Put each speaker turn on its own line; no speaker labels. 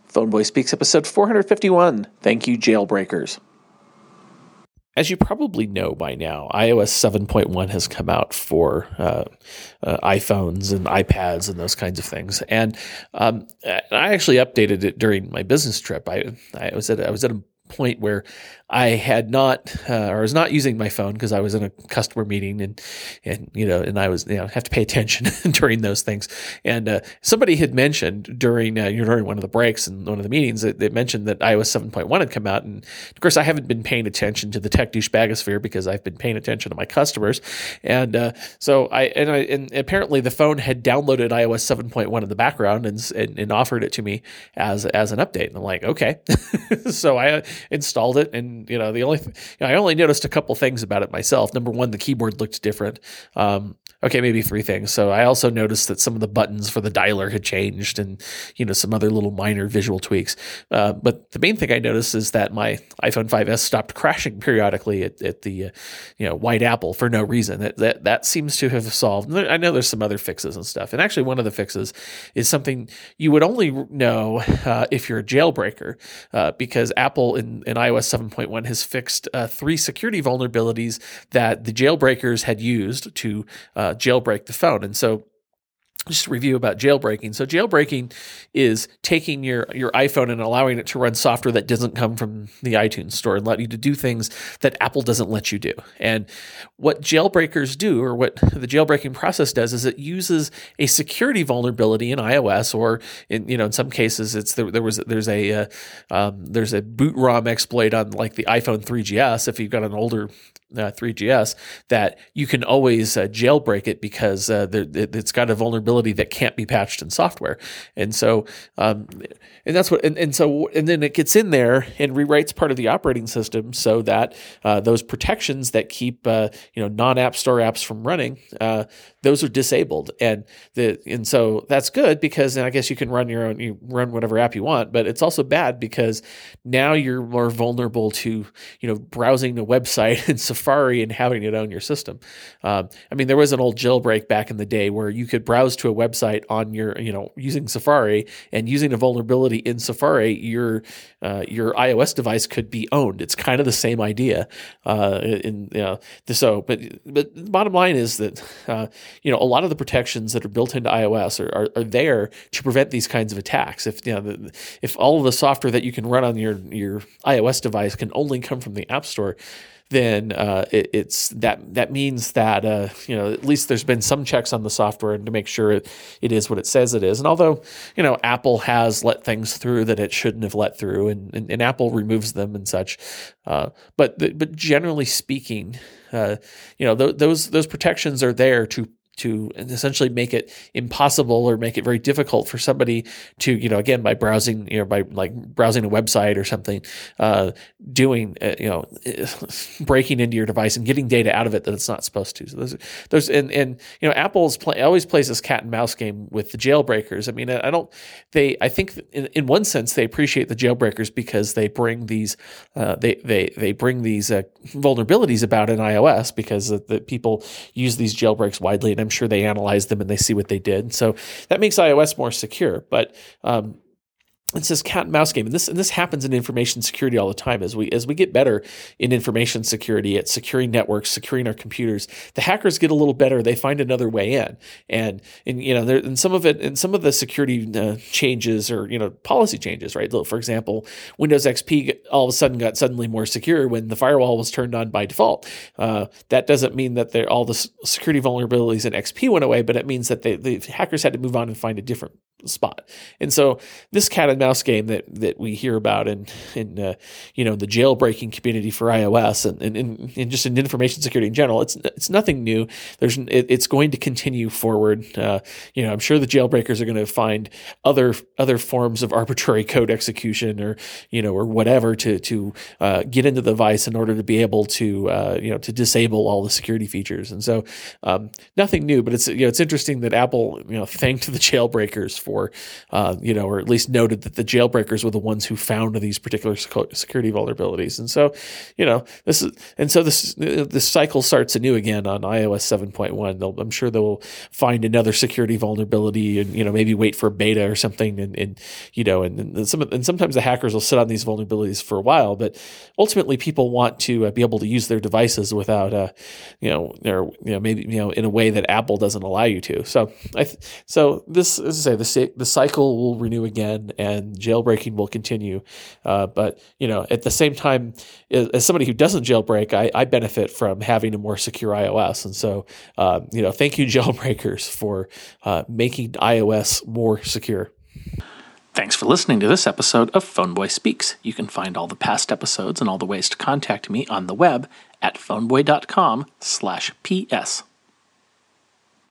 Phoneboy Speaks, episode 451. Thank you, jailbreakers. As you probably know by now, iOS 7.1 has come out for iPhones and iPads and those kinds of things. And I actually updated it during my business trip. I was at a point where I had not, or was not using my phone because I was in a customer meeting and I was, have to pay attention during those things. And somebody had mentioned during one of the breaks in one of the meetings that they mentioned that iOS 7.1 had come out. And of course, I haven't been paying attention to the tech douchebagosphere because I've been paying attention to my customers. And so apparently the phone had downloaded iOS 7.1 in the background and offered it to me as an update. And I'm like, okay. So I installed it, and I only noticed a couple things about it myself. Number one, the keyboard looked different. Maybe three things. So I also noticed that some of the buttons for the dialer had changed, and some other little minor visual tweaks. But the main thing I noticed is that my iPhone 5S stopped crashing periodically at the White Apple for no reason. That seems to have solved. I know there's some other fixes and stuff, and actually one of the fixes is something you would only know if you're a jailbreaker, because Apple in iOS 7.1 has fixed 3 security vulnerabilities that the jailbreakers had used to jailbreak the phone. And so just a review about jailbreaking. So jailbreaking is taking your iPhone and allowing it to run software that doesn't come from the iTunes store and let you to do things that Apple doesn't let you do. And what jailbreakers do, or what the jailbreaking process does, is it uses a security vulnerability in iOS, or in some cases there's a boot ROM exploit on like the iPhone 3GS if you've got an older 3GS, that you can always jailbreak it because it's got a vulnerability that can't be patched in software. And so, and then it gets in there and rewrites part of the operating system so that those protections that keep non-App Store apps from running, those are disabled. And so that's good because I guess you can run whatever app you want, but it's also bad because now you're more vulnerable to browsing a website in Safari and having it own your system. There was an old jailbreak back in the day where you could browse to a website on your, using Safari, and using a vulnerability in Safari, your iOS device could be owned. It's kind of the same idea. But the bottom line is that, a lot of the protections that are built into iOS are there to prevent these kinds of attacks. If all of the software that you can run on your iOS device can only come from the App Store, then that means that at least there's been some checks on the software to make sure it is what it says it is. And although Apple has let things through that it shouldn't have let through, and Apple removes them and such, but generally speaking, those protections are there to essentially make it impossible or make it very difficult for somebody to, again, by browsing, by like browsing a website or something, breaking into your device and getting data out of it that it's not supposed to. So Apple always plays this cat and mouse game with the jailbreakers. I think in one sense they appreciate the jailbreakers because they bring these, vulnerabilities about in iOS because the people use these jailbreaks widely, and I'm sure they analyze them and they see what they did. So that makes iOS more secure. But it's this cat and mouse game, and this happens in information security all the time. As we get better in information security, at securing networks, securing our computers, the hackers get a little better. They find another way in, and some of the security changes or policy changes, right? For example, Windows XP all of a sudden got suddenly more secure when the firewall was turned on by default. That doesn't mean that all the security vulnerabilities in XP went away, but it means that the hackers had to move on and find a different spot. And so this cat and mouse game that we hear about in the jailbreaking community for iOS and just in information security in general, it's nothing new. It's going to continue forward. I'm sure the jailbreakers are going to find other forms of arbitrary code execution or whatever to get into the device in order to be able to disable all the security features. And so nothing new, but it's interesting that Apple thanked the jailbreakers for, or at least noted that the jailbreakers were the ones who found these particular security vulnerabilities. And so, this cycle starts anew again on iOS 7.1. I'm sure they'll find another security vulnerability and, maybe wait for beta or something. And sometimes the hackers will sit on these vulnerabilities for a while, but ultimately people want to be able to use their devices without, maybe in a way that Apple doesn't allow you to. So this, as I say, the cycle will renew again, and jailbreaking will continue. But at the same time, as somebody who doesn't jailbreak, I benefit from having a more secure iOS. And so, thank you, jailbreakers, for making iOS more secure. Thanks for listening to this episode of Phoneboy Speaks. You can find all the past episodes and all the ways to contact me on the web at phoneboy.com/PS.